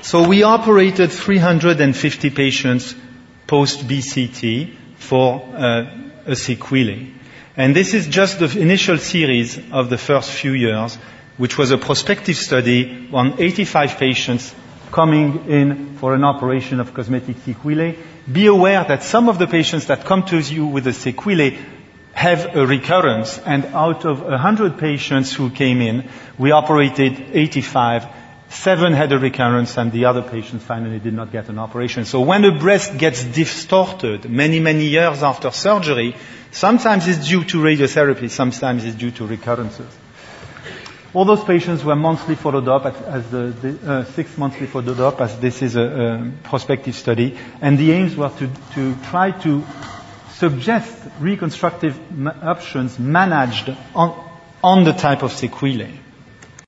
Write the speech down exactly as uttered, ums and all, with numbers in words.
So we operated three hundred fifty patients post-B C T for uh, a sequelae. And this is just the initial series of the first few years, which was a prospective study on eighty-five patients coming in for an operation of cosmetic sequelae. Be aware that some of the patients that come to you with a sequelae have a recurrence, and out of one hundred patients who came in, we operated eighty-five. Seven had a recurrence, and the other patients finally did not get an operation. So when a breast gets distorted many, many years after surgery, sometimes it's due to radiotherapy, sometimes it's due to recurrences. All those patients were monthly followed up at, as the, the uh, six monthly followed up, as this is a, a prospective study, and the aims were to, to try to suggest reconstructive ma- options managed on, on the type of sequelae.